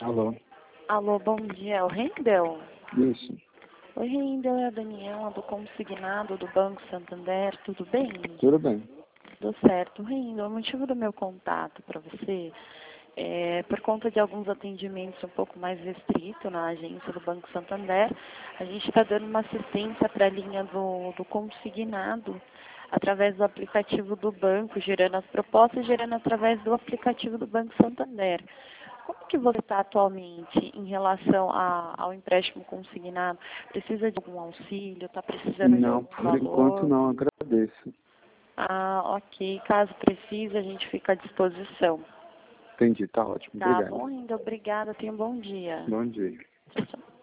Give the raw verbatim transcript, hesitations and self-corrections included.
Alô? Alô, bom dia, é o Rendel? Isso. Oi, Rendel, é a Daniela do Consignado do Banco Santander, tudo bem? Tudo bem. Tudo certo. Rendel, o motivo do meu contato para você é por conta de alguns atendimentos um pouco mais restritos na agência do Banco Santander. A gente está dando uma assistência para a linha do, do Consignado através do aplicativo do banco, gerando as propostas, gerando através do aplicativo do Banco Santander. Como que você está atualmente em relação a, ao empréstimo consignado? Precisa de algum auxílio? Está precisando de Não, algum por valor? enquanto não, agradeço. Ah, ok. Caso precise, a gente fica à disposição. Entendi, tá ótimo. Tá Obrigado. bom, ainda obrigada. Tenha um bom dia. Bom dia. Tchau, tchau.